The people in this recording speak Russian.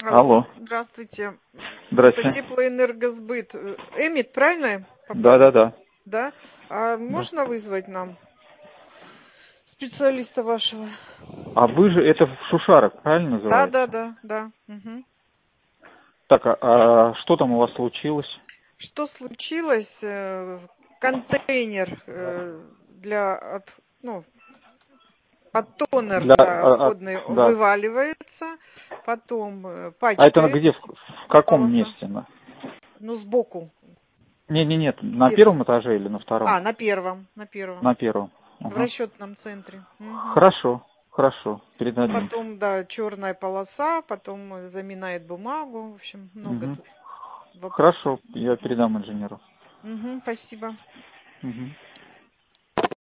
Алло, Алло. здравствуйте. Это Здрасте. теплоэнергосбыт. Эмит, правильно я попала? Да. Да? А Да. можно вызвать нам специалиста вашего? А вы же, это в Шушарах, правильно Да, называется? да, да, да. Мгм. Так, а что там у вас случилось? Что случилось? Контейнер ну, подтонер, Для, да, отходный да. вываливается, потом А это пачкает где, в каком полоса. месте? Ну, сбоку. Нет, на Где-то. первом этаже или на втором? На первом, на первом. На первом. В Ага. расчетном центре. Мгм. Хорошо, передадим. Потом, да, черная полоса, потом заминает бумагу. В общем, много Угу. тут вопросов. Хорошо, я передам инженеру. Спасибо. Угу.